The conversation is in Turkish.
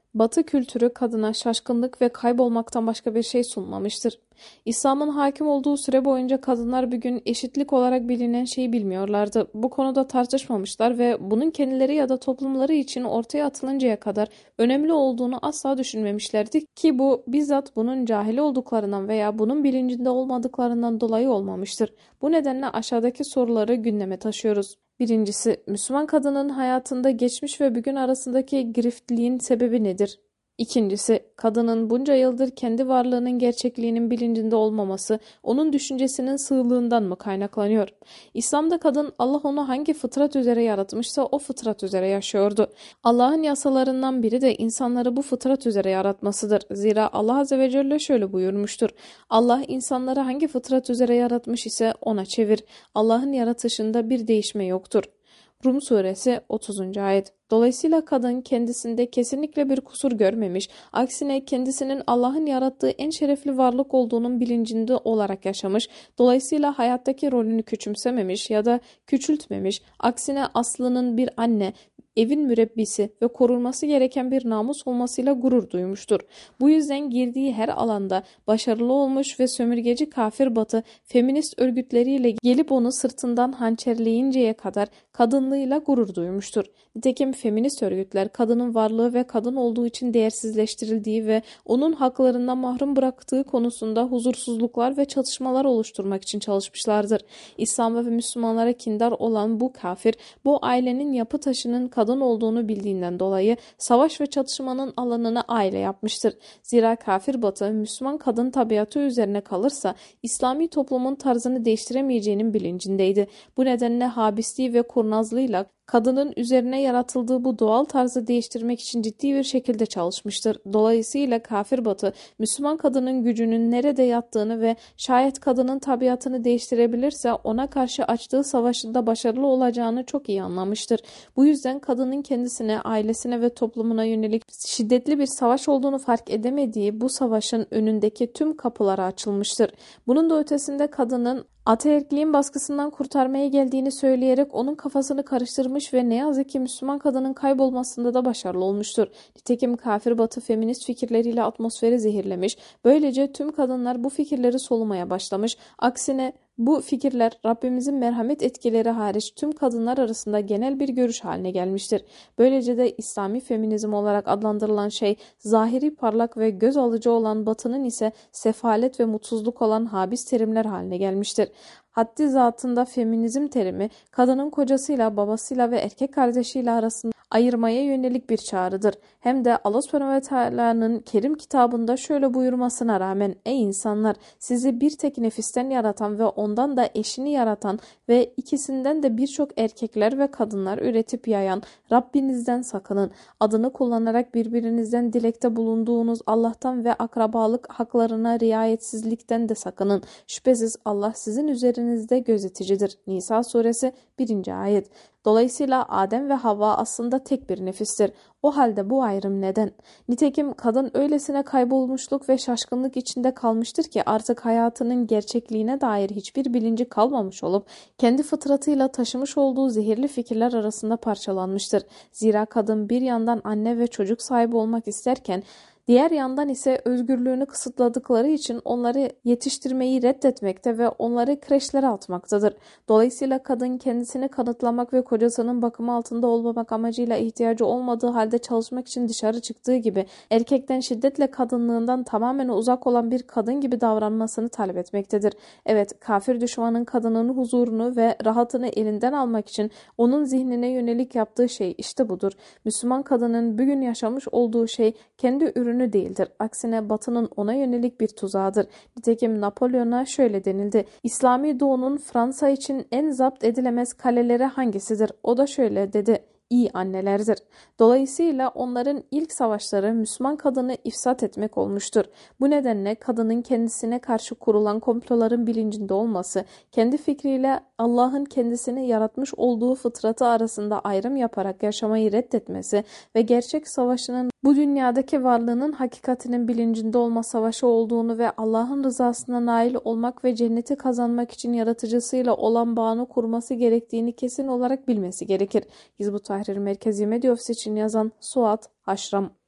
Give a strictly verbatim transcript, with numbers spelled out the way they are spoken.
Batı kültürü kadına şaşkınlık ve kaybolmaktan başka bir şey sunmamıştır. İslam'ın hakim olduğu süre boyunca kadınlar bir gün eşitlik olarak bilinen şeyi bilmiyorlardı. Bu konuda tartışmamışlar ve bunun kendileri ya da toplumları için ortaya atılıncaya kadar önemli olduğunu asla düşünmemişlerdi ki bu bizzat bunun cahil olduklarından veya bunun bilincinde olmadıklarından dolayı olmamıştır. Bu nedenle aşağıdaki soruları gündeme taşıyoruz. Birincisi, Müslüman kadının hayatında geçmiş ve bugün arasındaki giriftliğin sebebi nedir? İkincisi, kadının bunca yıldır kendi varlığının gerçekliğinin bilincinde olmaması, onun düşüncesinin sığlığından mı kaynaklanıyor? İslam'da kadın Allah onu hangi fıtrat üzere yaratmışsa o fıtrat üzere yaşıyordu. Allah'ın yasalarından biri de insanları bu fıtrat üzere yaratmasıdır. Zira Allah Azze ve Celle şöyle buyurmuştur. Allah insanları hangi fıtrat üzere yaratmış ise ona çevir. Allah'ın yaratışında bir değişme yoktur. Rum suresi otuzuncu ayet. Dolayısıyla kadın kendisinde kesinlikle bir kusur görmemiş, aksine kendisinin Allah'ın yarattığı en şerefli varlık olduğunun bilincinde olarak yaşamış, dolayısıyla hayattaki rolünü küçümsememiş ya da küçültmemiş, aksine aslının bir anne, evin mürebbisi ve korunması gereken bir namus olmasıyla gurur duymuştur. Bu yüzden girdiği her alanda başarılı olmuş ve sömürgeci kafir batı feminist örgütleriyle gelip onu sırtından hançerleyinceye kadar kadınlığıyla gurur duymuştur. Nitekim feminist örgütler kadının varlığı ve kadın olduğu için değersizleştirildiği ve onun haklarından mahrum bıraktığı konusunda huzursuzluklar ve çatışmalar oluşturmak için çalışmışlardır. İslam'a ve Müslümanlara kindar olan bu kafir, bu ailenin yapı taşının kadın olduğunu bildiğinden dolayı savaş ve çatışmanın alanına aile yapmıştır. Zira kafir batı, Müslüman kadın tabiatı üzerine kalırsa İslami toplumun tarzını değiştiremeyeceğinin bilincindeydi. Bu nedenle habisliği ve kurnazlığıyla kadının üzerine yaratıldığı bu doğal tarzı değiştirmek için ciddi bir şekilde çalışmıştır. Dolayısıyla kafir batı, Müslüman kadının gücünün nerede yattığını ve şayet kadının tabiatını değiştirebilirse ona karşı açtığı savaşında başarılı olacağını çok iyi anlamıştır. Bu yüzden kadının kendisine, ailesine ve toplumuna yönelik şiddetli bir savaş olduğunu fark edemediği bu savaşın önündeki tüm kapıları açılmıştır. Bunun da ötesinde kadının ataerkiliğin baskısından kurtarmaya geldiğini söyleyerek onun kafasını karıştırmış ve ne yazık ki Müslüman kadının kaybolmasında da başarılı olmuştur. Nitekim kafir batı feminist fikirleriyle atmosferi zehirlemiş, böylece tüm kadınlar bu fikirleri solumaya başlamış. Aksine bu fikirler Rabbimizin merhamet etkileri hariç tüm kadınlar arasında genel bir görüş haline gelmiştir. Böylece de İslami feminizm olarak adlandırılan şey zahiri parlak ve göz alıcı olan batının ise sefalet ve mutsuzluk olan habis terimler haline gelmiştir. Haddi zatında feminizm terimi kadının kocasıyla, babasıyla ve erkek kardeşiyle arasında ayırmaya yönelik bir çağrıdır. Hem de Allah Subhanahu ve Teala'nın Kerim kitabında şöyle buyurmasına rağmen ey insanlar sizi bir tek nefisten yaratan ve ondan da eşini yaratan ve ikisinden de birçok erkekler ve kadınlar üretip yayan Rabbinizden sakının. Adını kullanarak birbirinizden dilekte bulunduğunuz Allah'tan ve akrabalık haklarına riayetsizlikten de sakının. Şüphesiz Allah sizin üzerinizde gözeticidir. Nisa suresi birinci ayet. Dolayısıyla Adem ve Havva aslında tek bir nefistir. O halde bu ayrım neden? Nitekim kadın öylesine kaybolmuşluk ve şaşkınlık içinde kalmıştır ki artık hayatının gerçekliğine dair hiçbir bilinci kalmamış olup kendi fıtratıyla taşımış olduğu zehirli fikirler arasında parçalanmıştır. Zira kadın bir yandan anne ve çocuk sahibi olmak isterken diğer yandan ise özgürlüğünü kısıtladıkları için onları yetiştirmeyi reddetmekte ve onları kreşlere atmaktadır. Dolayısıyla kadın kendisini kanıtlamak ve kocasının bakımı altında olmamak amacıyla ihtiyacı olmadığı halde çalışmak için dışarı çıktığı gibi erkekten şiddetle kadınlığından tamamen uzak olan bir kadın gibi davranmasını talep etmektedir. Evet, kafir düşmanın kadının huzurunu ve rahatını elinden almak için onun zihnine yönelik yaptığı şey işte budur. Müslüman kadının bugün yaşamış olduğu şey kendi ürünü değildir. Aksine Batı'nın ona yönelik bir tuzağıdır. Nitekim Napolyon'a şöyle denildi. İslami Doğu'nun Fransa için en zapt edilemez kaleleri hangisidir? O da şöyle dedi. İyi annelerdir. Dolayısıyla onların ilk savaşları Müslüman kadını ifsat etmek olmuştur. Bu nedenle kadının kendisine karşı kurulan komploların bilincinde olması, kendi fikriyle Allah'ın kendisini yaratmış olduğu fıtratı arasında ayrım yaparak yaşamayı reddetmesi ve gerçek savaşının bu dünyadaki varlığının hakikatinin bilincinde olma savaşı olduğunu ve Allah'ın rızasına nail olmak ve cenneti kazanmak için yaratıcısıyla olan bağını kurması gerektiğini kesin olarak bilmesi gerekir. Hizb-ut Tahrir Merkezi Medya Ofisi için yazan Suat Haşram.